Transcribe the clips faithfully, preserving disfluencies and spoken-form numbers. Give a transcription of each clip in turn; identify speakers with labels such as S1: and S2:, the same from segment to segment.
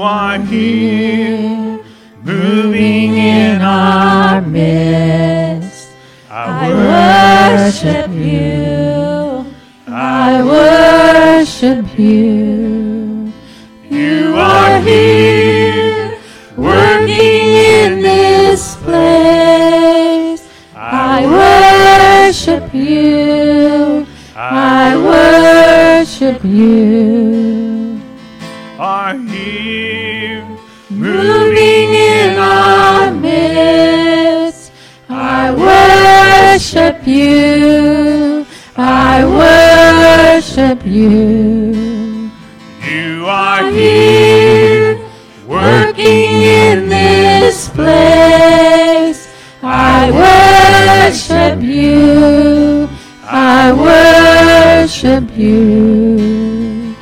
S1: are here, moving in our midst. I worship you. I worship you. You are here, working in this place. I worship you. I worship you. Are here, moving in our midst. I worship you. I worship you. You are here, working in this place. I worship you. I worship you.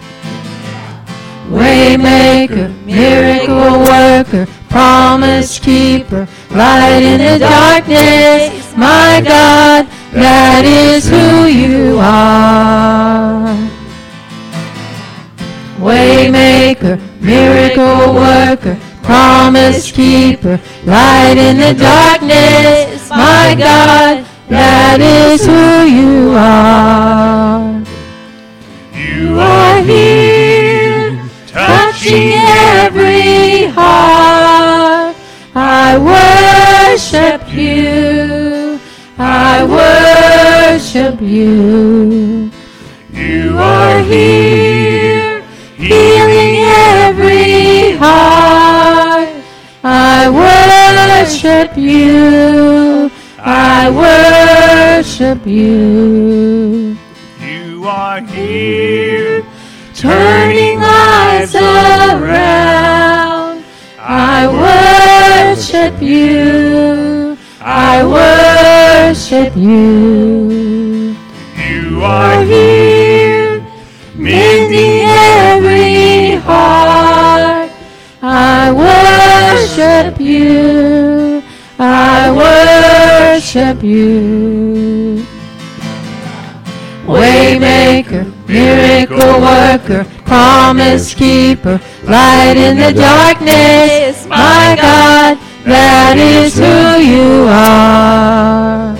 S1: Waymaker, miracle worker, promise keeper, light in the darkness. My God, that is who you are. Waymaker, miracle worker, promise keeper, light in the darkness. My God, that is who you are. You are here, touching every heart. I worship you. I worship you. You are here, healing every heart. I worship you. I worship you. You are here, turning lives around. I worship you. I worship you. You are here, mending every heart. I worship you. I worship you. Waymaker, miracle worker, promise keeper, light in the darkness. My God, that is who you are.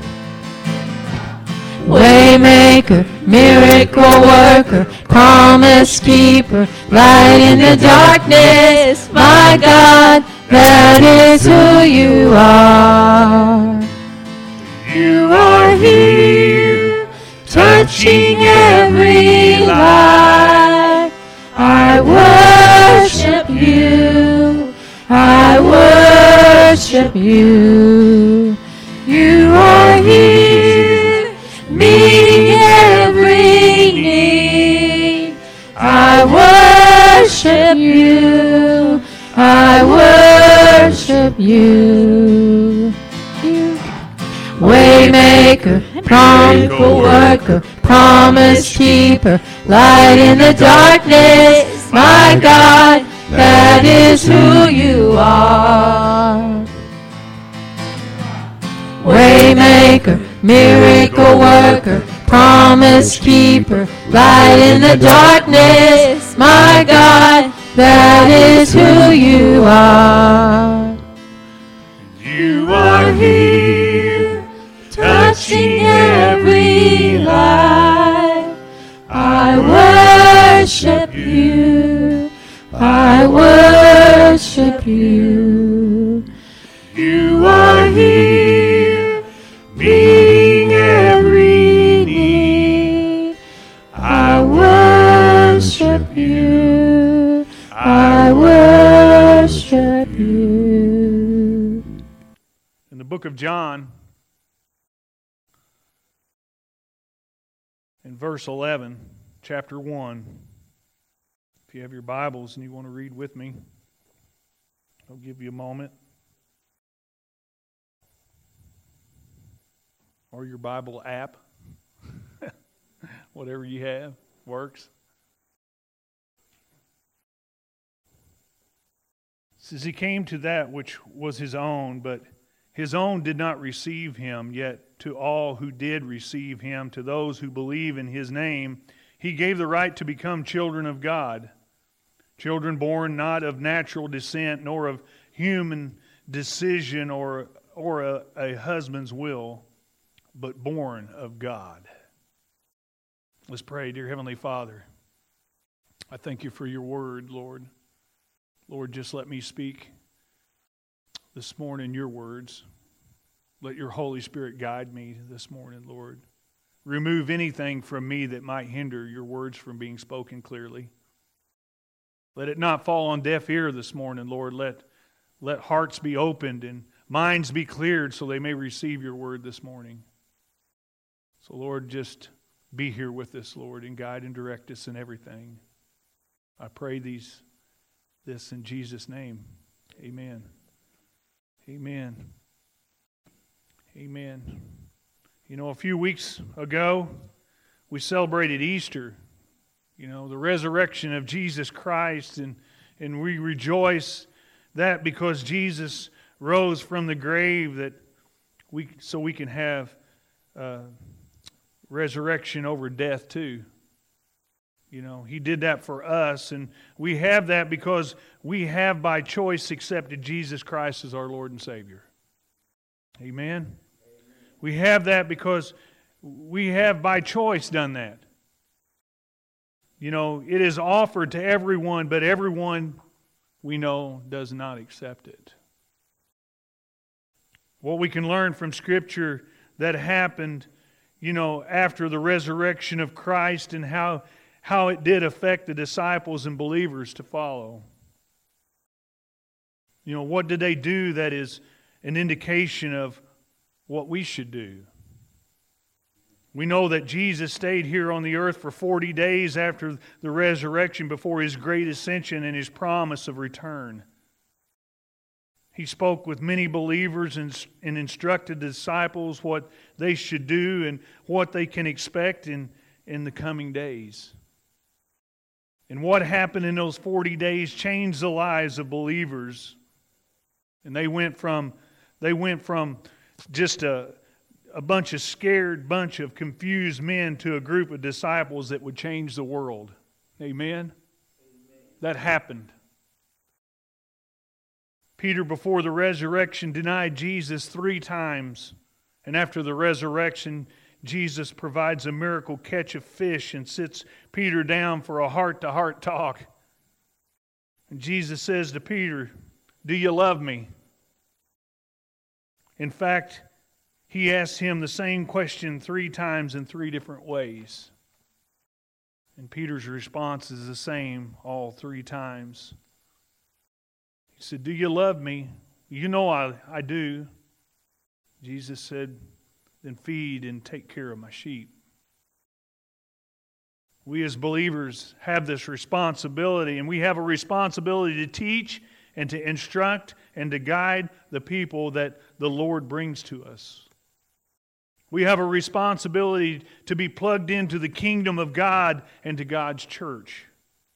S1: Waymaker, miracle worker, promise keeper, light in the darkness. My God, that is who you are. You are here, touching every life. I worship you. I worship you. You are here, meeting every need. I worship you. I worship you. Waymaker, miracle worker, promise keeper, light in the darkness. My God, that is who you are. Waymaker, miracle worker, promise keeper, light in the darkness. My God, that is who you are. You are here, touching every life. I worship you. I worship you. You are here, meeting every need. I worship you. I worship you.
S2: In the book of John, in verse eleven, chapter one, if you have your Bibles and you want to read with me, I'll give you a moment. Or your Bible app. Whatever you have works. It says, he came to that which was his own, but his own did not receive him. Yet to all who did receive him, to those who believe in his name, he gave the right to become children of God, Children born not of natural descent, nor of human decision or, or a, a husband's will, but born of God. Let's pray. Dear Heavenly Father, I thank you for your word, Lord. Lord, just let me speak this morning your words. Let your Holy Spirit guide me this morning, Lord. Remove anything from me that might hinder your words from being spoken clearly. Let it not fall on deaf ear this morning, Lord. Let, let hearts be opened and minds be cleared so they may receive your word this morning. So, Lord, just be here with us, Lord, and guide and direct us in everything. I pray these, this in Jesus' name. Amen. Amen. Amen. You know, a few weeks ago, we celebrated Easter, you know, the resurrection of Jesus Christ, and, and we rejoice that because Jesus rose from the grave, that we so we can have uh, resurrection over death too. You know, He did that for us, and we have that because we have by choice accepted Jesus Christ as our Lord and Savior. Amen? We have that because we have by choice done that. You know, it is offered to everyone, but everyone we know does not accept it. What we can learn from Scripture that happened, you know, after the resurrection of Christ and how, how it did affect the disciples and believers to follow. You know, what did they do that is an indication of what we should do? We know that Jesus stayed here on the earth for forty days after the resurrection before His great ascension and His promise of return. He spoke with many believers and, and instructed the disciples what they should do and what they can expect in, in the coming days. And what happened in those forty days changed the lives of believers. And they went from they went from just a, a bunch of scared, bunch of confused men to a group of disciples that would change the world. Amen? Amen. That happened. Peter, before the resurrection, denied Jesus three times. And after the resurrection, Jesus provides a miracle catch of fish and sits Peter down for a heart-to-heart talk. And Jesus says to Peter, "Do you love me?" In fact, He asks him the same question three times in three different ways. And Peter's response is the same all three times. He said, "Do you love me?" "You know I, I do." Jesus said, "Then feed and take care of my sheep." We as believers have this responsibility, and we have a responsibility to teach and to instruct and to guide the people that the Lord brings to us. We have a responsibility to be plugged into the kingdom of God and to God's church.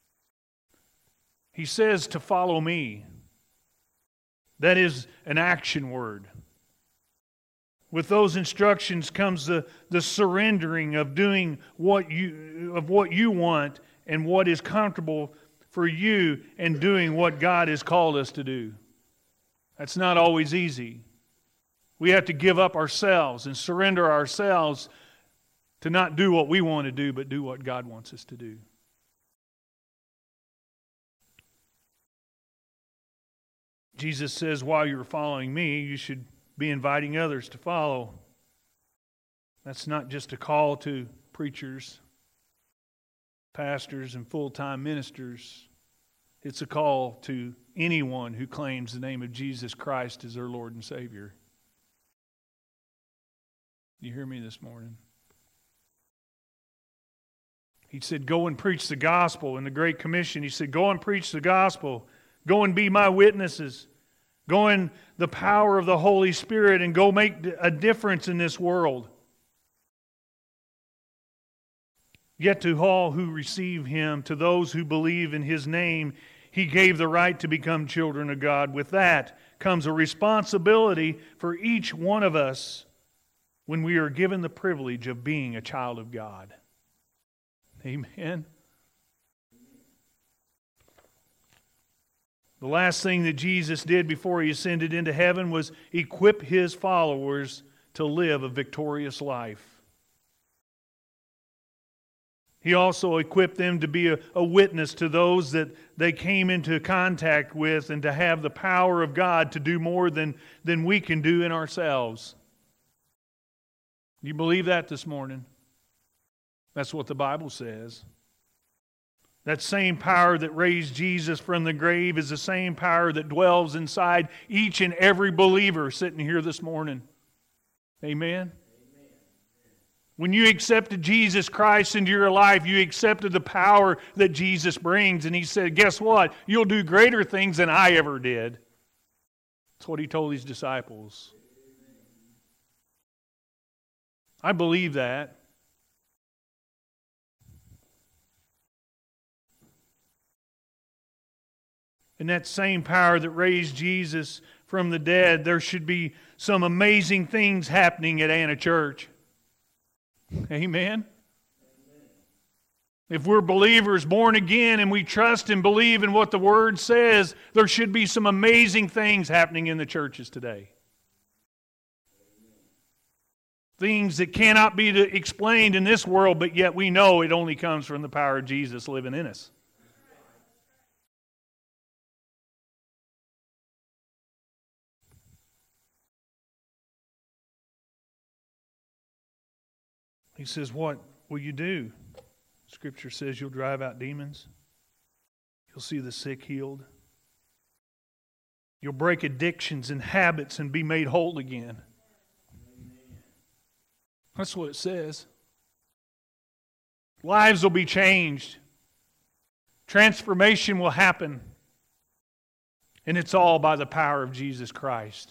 S2: He says to follow me. That is an action word. With those instructions comes the, the surrendering of doing what you of what you want and what is comfortable for you and doing what God has called us to do. That's not always easy. We have to give up ourselves and surrender ourselves to not do what we want to do, but do what God wants us to do. Jesus says, while you're following me, you should be inviting others to follow. That's not just a call to preachers, pastors, and full-time ministers. It's a call to anyone who claims the name of Jesus Christ as their Lord and Savior. You hear me this morning? He said, go and preach the gospel. In the Great Commission, He said, go and preach the gospel. Go and be my witnesses. Go in the power of the Holy Spirit and go make a difference in this world. Yet to all who receive Him, to those who believe in His name, He gave the right to become children of God. With that comes a responsibility for each one of us when we are given the privilege of being a child of God. Amen. The last thing that Jesus did before He ascended into heaven was equip His followers to live a victorious life. He also equipped them to be a, a witness to those that they came into contact with, and to have the power of God to do more than, than we can do in ourselves. You believe that this morning? That's what the Bible says. That same power that raised Jesus from the grave is the same power that dwells inside each and every believer sitting here this morning. Amen? When you accepted Jesus Christ into your life, you accepted the power that Jesus brings. And He said, guess what? You'll do greater things than I ever did. That's what He told His disciples. I believe that. And that same power that raised Jesus from the dead, there should be some amazing things happening at Anna Church. Amen? If we're believers, born again, and we trust and believe in what the Word says, there should be some amazing things happening in the churches today. Things that cannot be explained in this world, but yet we know it only comes from the power of Jesus living in us. He says, what will you do? Scripture says you'll drive out demons. You'll see the sick healed. You'll break addictions and habits and be made whole again. That's what it says. Lives will be changed. Transformation will happen. And it's all by the power of Jesus Christ.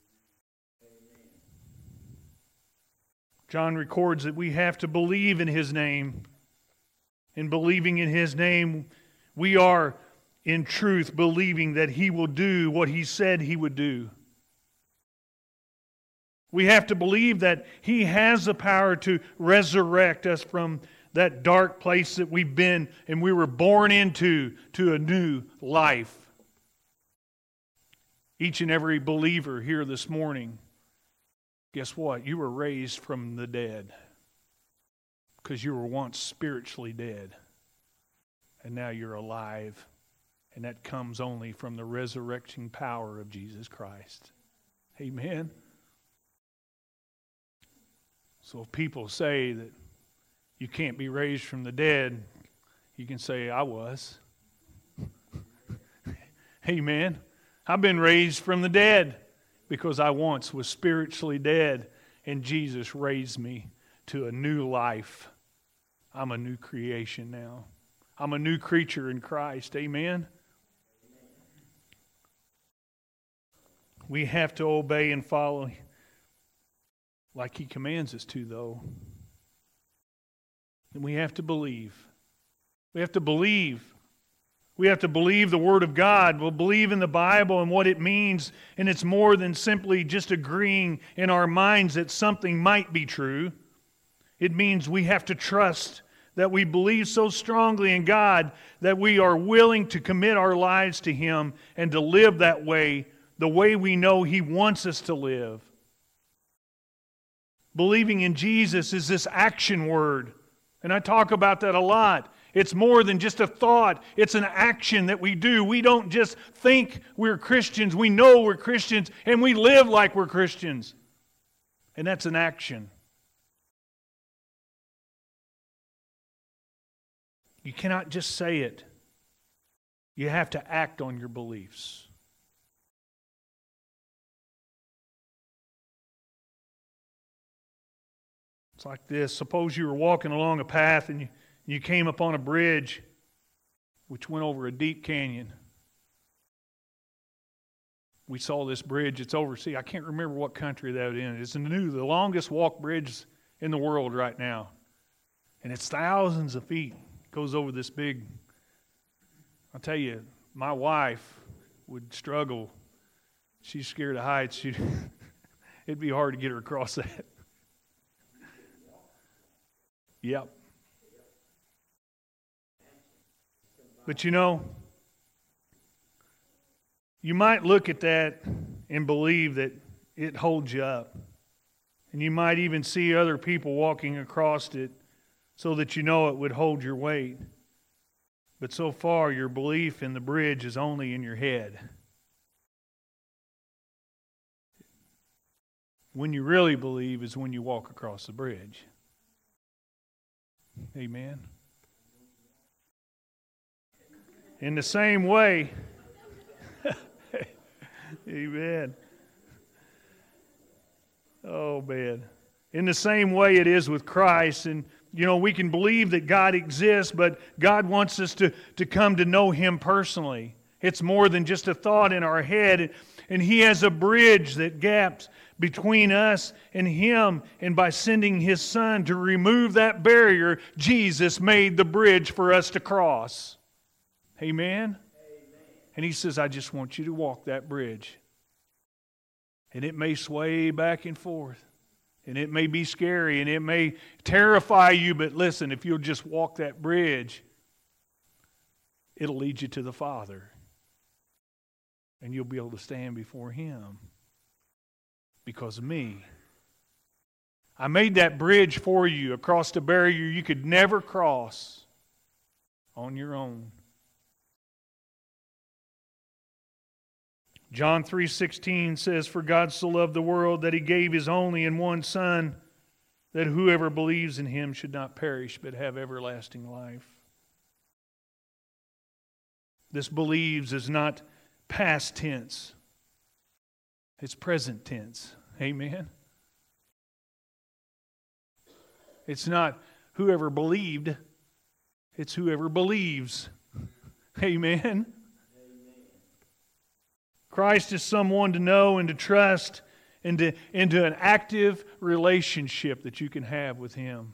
S2: John records that we have to believe in His name. In believing in His name, we are in truth believing that He will do what He said He would do. We have to believe that He has the power to resurrect us from that dark place that we've been and we were born into, to a new life. Each and every believer here this morning, guess what? You were raised from the dead because you were once spiritually dead. And now you're alive. And that comes only from the resurrection power of Jesus Christ. Amen? So if people say that you can't be raised from the dead, you can say, I was. Amen? I've been raised from the dead. Because I once was spiritually dead, and Jesus raised me to a new life. I'm a new creation now. I'm a new creature in Christ. Amen? We have to obey and follow like He commands us to, though. And we have to believe. We have to believe. We have to believe the Word of God. We'll believe in the Bible and what it means. And it's more than simply just agreeing in our minds that something might be true. It means we have to trust that we believe so strongly in God that we are willing to commit our lives to Him and to live that way, the way we know He wants us to live. Believing in Jesus is this action word. And I talk about that a lot. It's more than just a thought. It's an action that we do. We don't just think we're Christians. We know we're Christians, and we live like we're Christians. And that's an action. You cannot just say it. You have to act on your beliefs. It's like this. Suppose you were walking along a path and you You came upon a bridge which went over a deep canyon. We saw this bridge. It's overseas. I can't remember what country that in. It's the new, the longest walk bridge in the world right now. And it's thousands of feet. It goes over this big. I'll tell you, my wife would struggle. She's scared of heights. She'd, it'd be hard to get her across that. Yep. But you know, You might look at that and believe that it holds you up. And you might even see other people walking across it so that you know it would hold your weight. But so far, your belief in the bridge is only in your head. When you really believe is when you walk across the bridge. Amen. In the same way, amen. Oh, man. In the same way it is with Christ. And, you know, we can believe that God exists, but God wants us to, to come to know Him personally. It's more than just a thought in our head. And He has a bridge that gaps between us and Him. And by sending His Son to remove that barrier, Jesus made the bridge for us to cross. Amen? Amen. And He says, I just want you to walk that bridge. And it may sway back and forth. And it may be scary and it may terrify you. But listen, if you'll just walk that bridge, it'll lead you to the Father. And you'll be able to stand before Him. Because of me. I made that bridge for you across the barrier you could never cross on your own. John three sixteen says, For God so loved the world that He gave His only and one Son, that whoever believes in Him should not perish but have everlasting life. This believes is not past tense. It's present tense. Amen. It's not whoever believed. It's whoever believes. Amen. Christ is someone to know and to trust and to, into an active relationship that you can have with Him.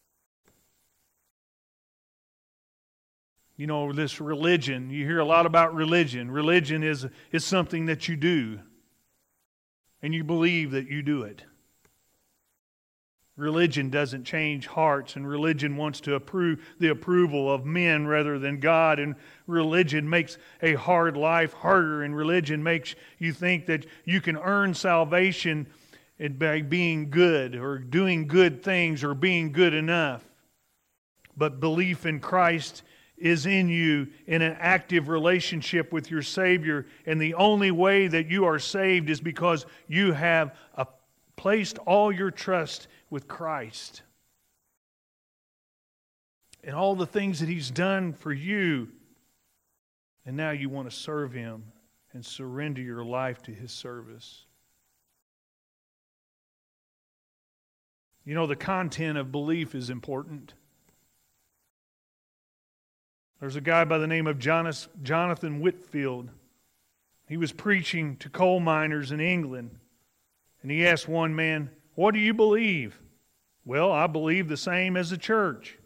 S2: You know, this religion, you hear a lot about religion. Religion is, is something that you do. And you believe that you do it. Religion doesn't change hearts, and religion wants to approve the approval of men rather than God, and religion makes a hard life harder, and religion makes you think that you can earn salvation by being good or doing good things or being good enough. But belief in Christ is in you in an active relationship with your Savior, and the only way that you are saved is because you have a, placed all your trust with Christ and all the things that He's done for you, and now you want to serve Him and surrender your life to His service. You know, the content of belief is important. There's a guy by the name of Jonathan Whitfield. He was preaching to coal miners in England, and he asked one man, What do you believe? Well, I believe the same as the church.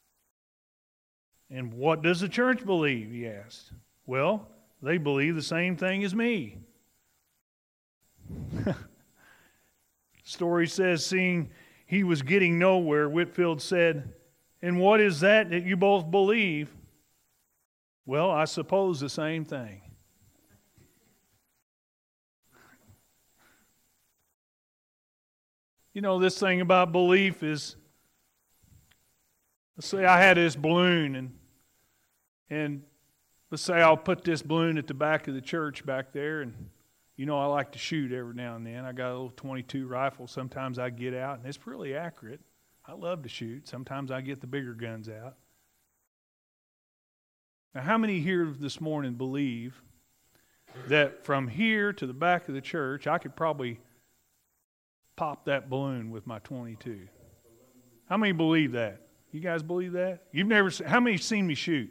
S2: And what does the church believe? He asked. Well, they believe the same thing as me. Story says, seeing he was getting nowhere, Whitfield said, And what is that that you both believe? Well, I suppose the same thing. You know, this thing about belief is, let's say I had this balloon, and and let's say I'll put this balloon at the back of the church back there, and you know I like to shoot every now and then. I got a little twenty-two rifle. Sometimes I get out, and it's really accurate. I love to shoot. Sometimes I get the bigger guns out. Now, how many here this morning believe that from here to the back of the church, I could probably pop that balloon with my twenty-two? How many believe that? You guys believe that? You've never seen, how many seen me shoot?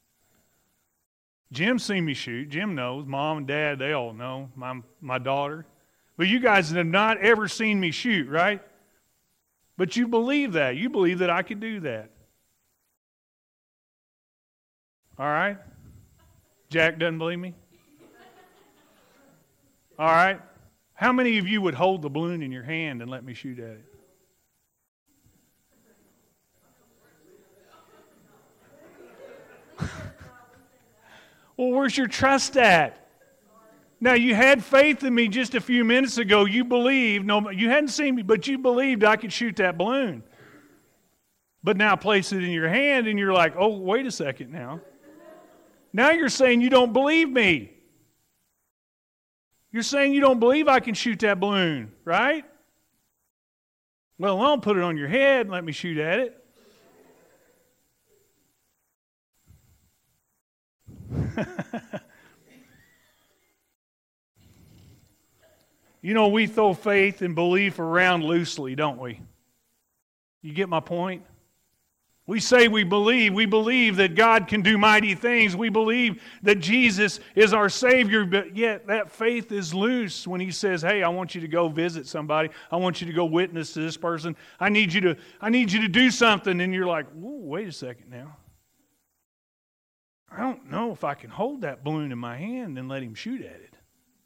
S2: Jim's seen me shoot. Jim knows. Mom and Dad, they all know. My, my daughter. But you guys have not ever seen me shoot, right? But you believe that. You believe that I could do that. All right? Jack doesn't believe me? All right? How many of you would hold the balloon in your hand and let me shoot at it? Well, where's your trust at? Now, you had faith in me just a few minutes ago. You believed, no, you hadn't seen me, but you believed I could shoot that balloon. But now place it in your hand and you're like, oh, wait a second now. Now you're saying you don't believe me. You're saying you don't believe I can shoot that balloon, right? Well, I'll put it on your head and let me shoot at it. You know, we throw faith and belief around loosely, don't we? You get my point? We say we believe. We believe that God can do mighty things. We believe that Jesus is our Savior, but yet that faith is loose when He says, hey, I want you to go visit somebody. I want you to go witness to this person. I need you to, I need you to do something. And you're like, wait a second now. I don't know if I can hold that balloon in my hand and let Him shoot at it.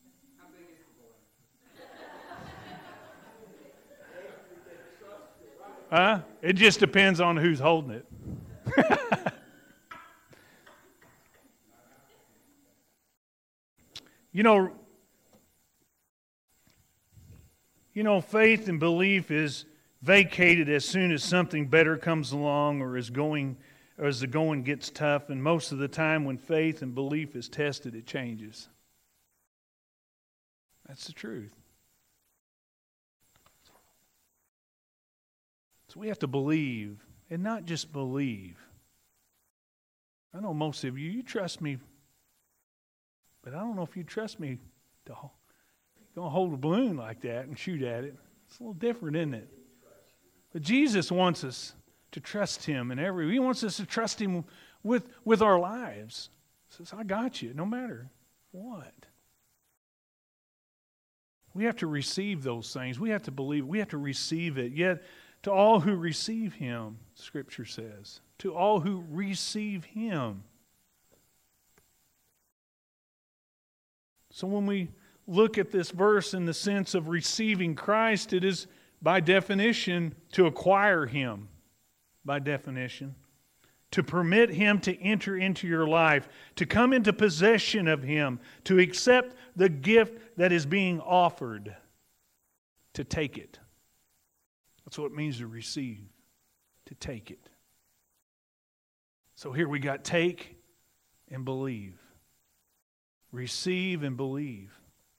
S2: Huh? It just depends on who's holding it. You know, you know, faith and belief is vacated as soon as something better comes along or is going, or as the going gets tough. And most of the time when faith and belief is tested, it changes. That's the truth. So we have to believe, and not just believe. I know most of you, you trust me, but I don't know if you trust me to go hold a balloon like that and shoot at it. It's a little different, isn't it? But Jesus wants us to trust Him in every. He wants us to trust Him with, with our lives. He says, I got you, no matter what. We have to receive those things. We have to believe. We have to receive it. Yet, to all who receive Him, Scripture says. To all who receive Him. So when we look at this verse in the sense of receiving Christ, it is by definition to acquire Him. By definition. To permit Him to enter into your life. To come into possession of Him. To accept the gift that is being offered. To take it. That's what it means to receive, to take it. So here we got take and believe. Receive and believe.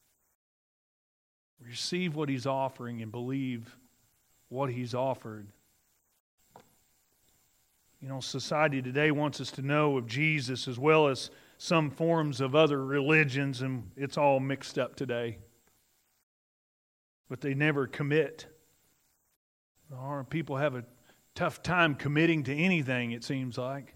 S2: Receive what He's offering and believe what He's offered. You know, society today wants us to know of Jesus as well as some forms of other religions, and it's all mixed up today. But they never commit. Our people have a tough time committing to anything, it seems like.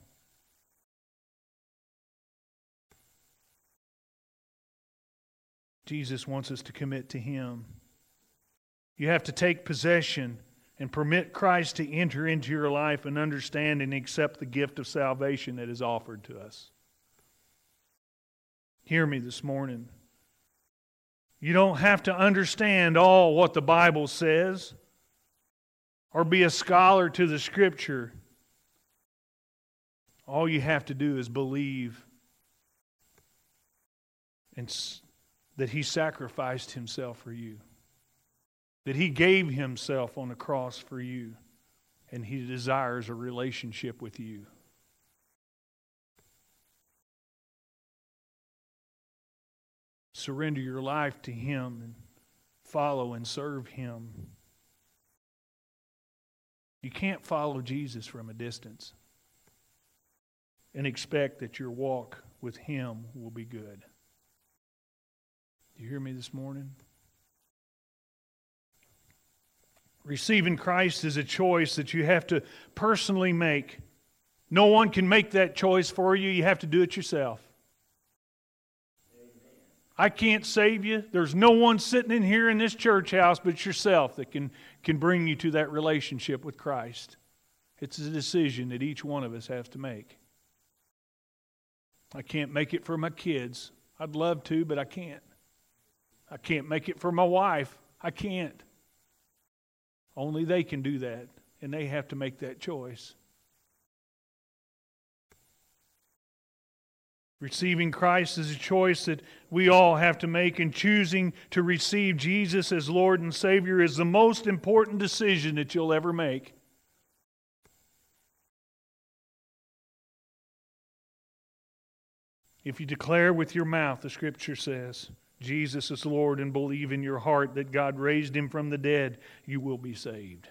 S2: Jesus wants us to commit to Him. You have to take possession and permit Christ to enter into your life and understand and accept the gift of salvation that is offered to us. Hear me this morning. You don't have to understand all what the Bible says or be a scholar to the Scripture. All you have to do is believe and that He sacrificed Himself for you. That He gave Himself on the cross for you. And He desires a relationship with you. Surrender your life to Him and follow and serve Him. You can't follow Jesus from a distance and expect that your walk with Him will be good. Do you hear me this morning? Receiving Christ is a choice that you have to personally make. No one can make that choice for you. You have to do it yourself. I can't save you. There's no one sitting in here in this church house but yourself that can, can bring you to that relationship with Christ. It's a decision that each one of us has to make. I can't make it for my kids. I'd love to, but I can't. I can't make it for my wife. I can't. Only they can do that, and they have to make that choice. Receiving Christ is a choice that we all have to make, and choosing to receive Jesus as Lord and Savior is the most important decision that you'll ever make. If you declare with your mouth, the Scripture says, Jesus is Lord, and believe in your heart that God raised Him from the dead, you will be saved.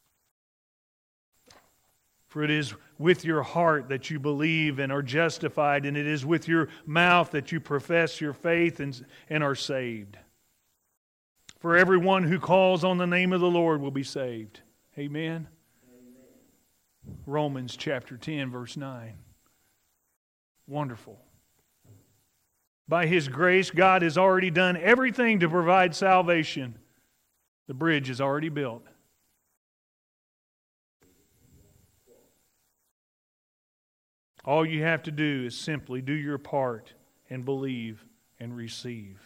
S2: For it is with your heart that you believe and are justified, and it is with your mouth that you profess your faith and, and are saved. For everyone who calls on the name of the Lord will be saved. Amen? Amen. Romans chapter ten, verse nine. Wonderful. By His grace, God has already done everything to provide salvation. The bridge is already built. All you have to do is simply do your part and believe and receive.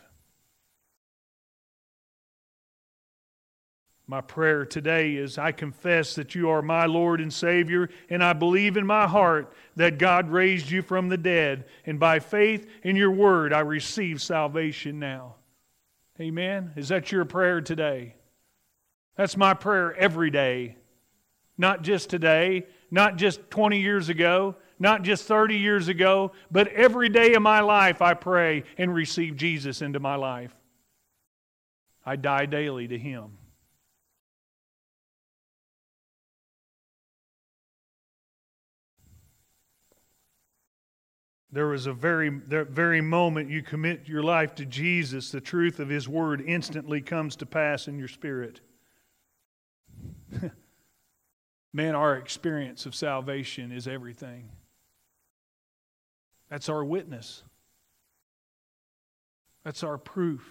S2: My prayer today is, I confess that you are my Lord and Savior, and I believe in my heart that God raised you from the dead, and by faith in your word I receive salvation now. Amen? Is that your prayer today? That's my prayer every day. Not just today, not just twenty years ago, not just thirty years ago, but every day of my life I pray and receive Jesus into my life. I die daily to Him. There was a very, that very moment you commit your life to Jesus, the truth of His Word instantly comes to pass in your spirit. Man, our experience of salvation is everything. That's our witness. That's our proof.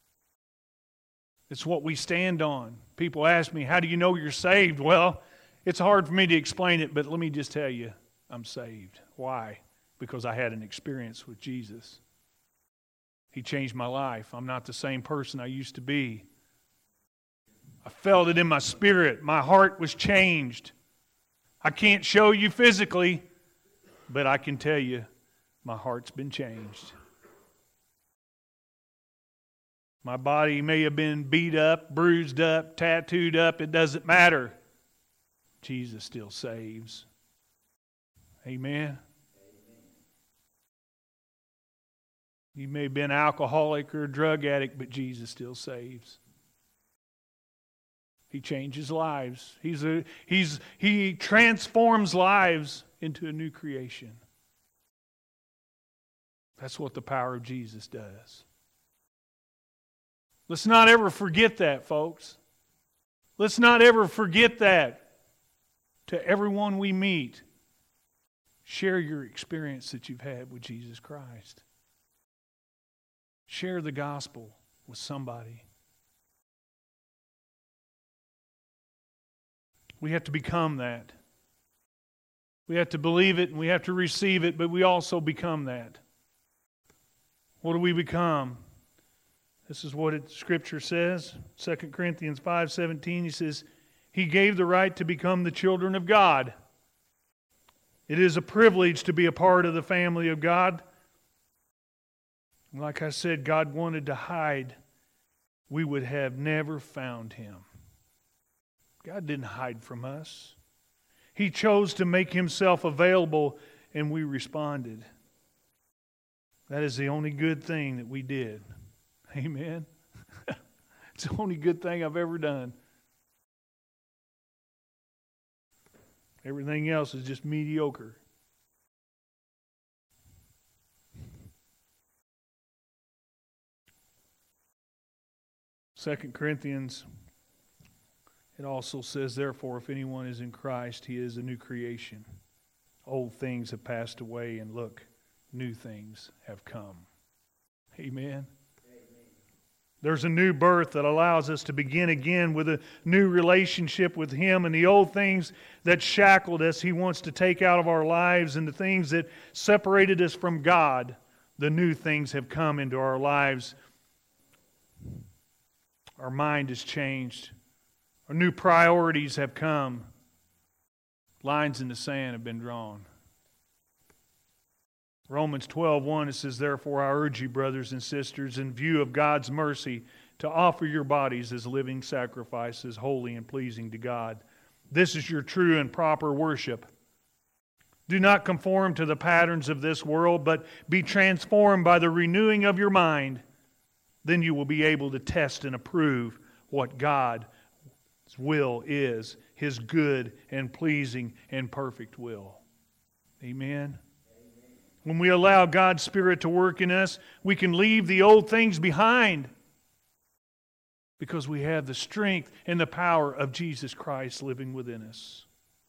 S2: It's what we stand on. People ask me, how do you know you're saved? Well, it's hard for me to explain it, but let me just tell you, I'm saved. Why? Because I had an experience with Jesus. He changed my life. I'm not the same person I used to be. I felt it in my spirit. My heart was changed. I can't show you physically, but I can tell you my heart's been changed. My body may have been beat up, bruised up, tattooed up. It doesn't matter. Jesus still saves. Amen. You may have been an alcoholic or a drug addict, but Jesus still saves. He changes lives. He's a, he's, he transforms lives into a new creation. That's what the power of Jesus does. Let's not ever forget that, folks. Let's not ever forget that. To everyone we meet, share your experience that you've had with Jesus Christ. Share the gospel with somebody. We have to become that. We have to believe it and we have to receive it, but we also become that. What do we become? This is what it, Scripture says. Second Corinthians five seventeen, he says, He gave the right to become the children of God. It is a privilege to be a part of the family of God. Like I said, God wanted to hide. We would have never found Him. God didn't hide from us. He chose to make Himself available, and we responded. That is the only good thing that we did. Amen. It's the only good thing I've ever done. Everything else is just mediocre. Second Corinthians, it also says, therefore, if anyone is in Christ, he is a new creation. Old things have passed away, and look, new things have come. Amen. There's a new birth that allows us to begin again with a new relationship with Him, and the old things that shackled us, He wants to take out of our lives, and the things that separated us from God, the new things have come into our lives. Our mind has changed. Our new priorities have come. Lines in the sand have been drawn. Romans twelve one, it says, "Therefore I urge you, brothers and sisters, in view of God's mercy, to offer your bodies as living sacrifices, holy and pleasing to God. This is your true and proper worship. Do not conform to the patterns of this world, but be transformed by the renewing of your mind. Then you will be able to test and approve what God's will is, His good and pleasing and perfect will." Amen. When we allow God's Spirit to work in us, we can leave the old things behind because we have the strength and the power of Jesus Christ living within us.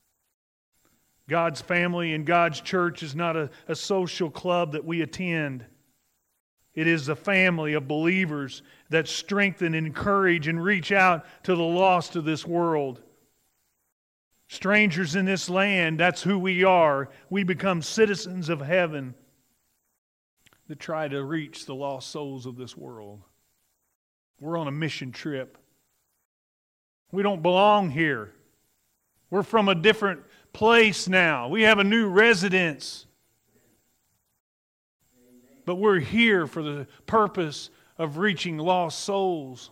S2: God's family and God's church is not a, a social club that we attend. It is a family of believers that strengthen, encourage, and reach out to the lost of this world. Strangers in this land, that's who we are. We become citizens of heaven that try to reach the lost souls of this world. We're on a mission trip. We don't belong here. We're from a different place now. We have a new residence. But we're here for the purpose of reaching lost souls.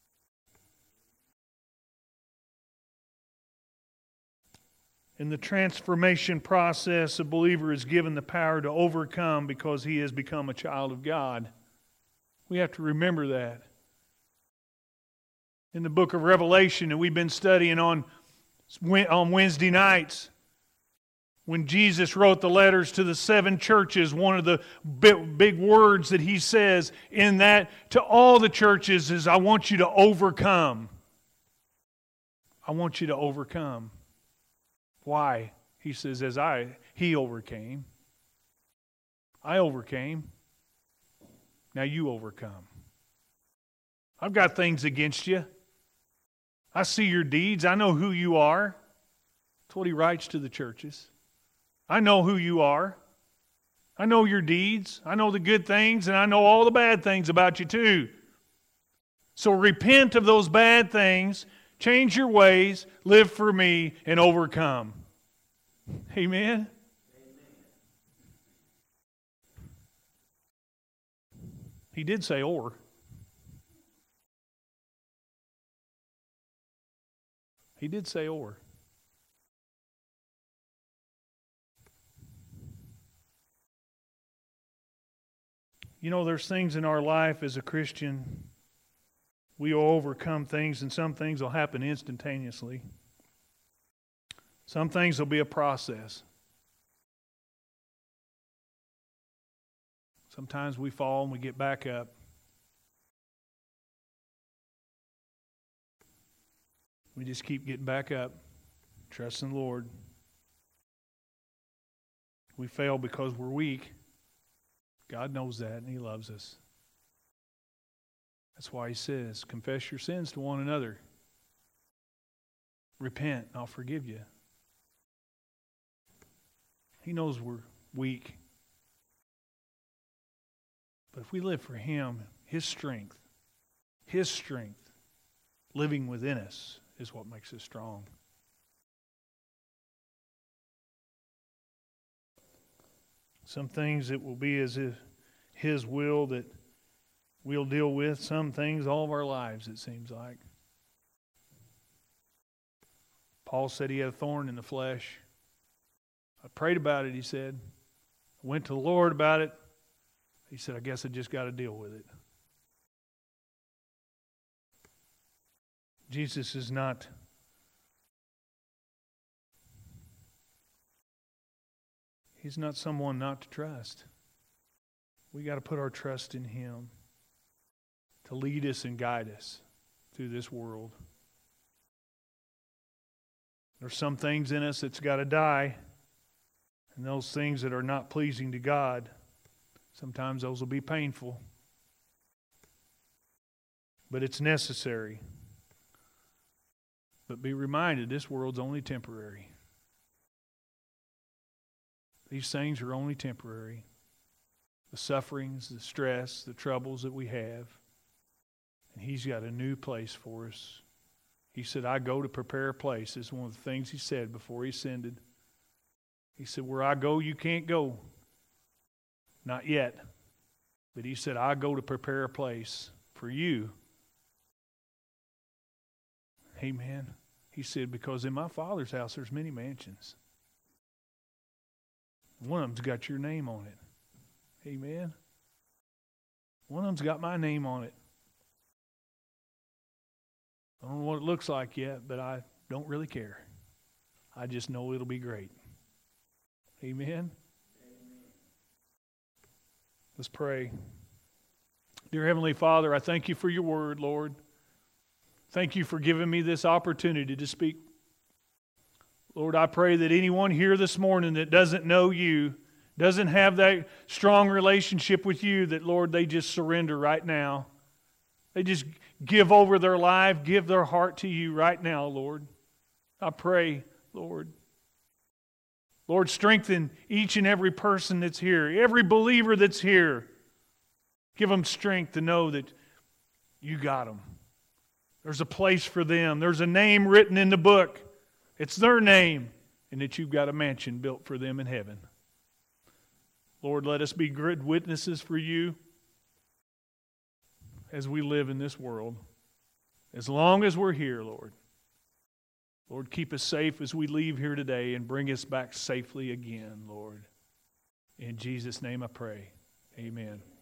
S2: In the transformation process, a believer is given the power to overcome because he has become a child of God. We have to remember that. In the book of Revelation, and we've been studying on, on Wednesday nights, when Jesus wrote the letters to the seven churches, one of the big, big words that He says in that to all the churches is, "I want you to overcome." I want you to overcome. Why? He says, as I, He overcame. I overcame. Now you overcome. I've got things against you. I see your deeds. I know who you are. That's what He writes to the churches. I know who you are. I know your deeds. I know the good things, and I know all the bad things about you too. So repent of those bad things, change your ways, live for Me, and overcome. Amen? He did say or. He did say or. You know, there's things in our life as a Christian, we will overcome things, and some things will happen instantaneously. Some things will be a process. Sometimes we fall and we get back up. We just keep getting back up, trusting the Lord. We fail because we're weak. God knows that, and He loves us. That's why He says, confess your sins to one another. Repent, and I'll forgive you. He knows we're weak. But if we live for Him, His strength, His strength living within us is what makes us strong. Some things it will be as if His will that we'll deal with. Some things all of our lives, it seems like. Paul said he had a thorn in the flesh. I prayed about it, he said. I went to the Lord about it. He said, I guess I just got to deal with it. Jesus is not He's not someone not to trust. We got to put our trust in Him to lead us and guide us through this world. There's some things in us that's got to die, and those things that are not pleasing to God, sometimes those will be painful. But it's necessary. But be reminded, this world's only temporary. These things are only temporary. The sufferings, the stress, the troubles that we have. And He's got a new place for us. He said, I go to prepare a place. This is one of the things He said before He ascended. He said, where I go, you can't go. Not yet. But he said, I go to prepare a place for you. Amen. He said, because in my Father's house there's many mansions. One of them's got your name on it. Amen. One of them's got my name on it. I don't know what it looks like yet, but I don't really care. I just know it'll be great. Amen. Let's pray. Dear Heavenly Father, I thank you for your word, Lord. Thank you for giving me this opportunity to speak. Lord, I pray that anyone here this morning that doesn't know you, doesn't have that strong relationship with you, that, Lord, they just surrender right now. They just give over their life, give their heart to you right now, Lord. I pray, Lord. Lord, strengthen each and every person that's here, every believer that's here. Give them strength to know that you got them. There's a place for them. There's a name written in the book. It's their name, and that you've got a mansion built for them in heaven. Lord, let us be good witnesses for you as we live in this world. As long as we're here, Lord. Lord, keep us safe as we leave here today and bring us back safely again, Lord. In Jesus' name I pray. Amen.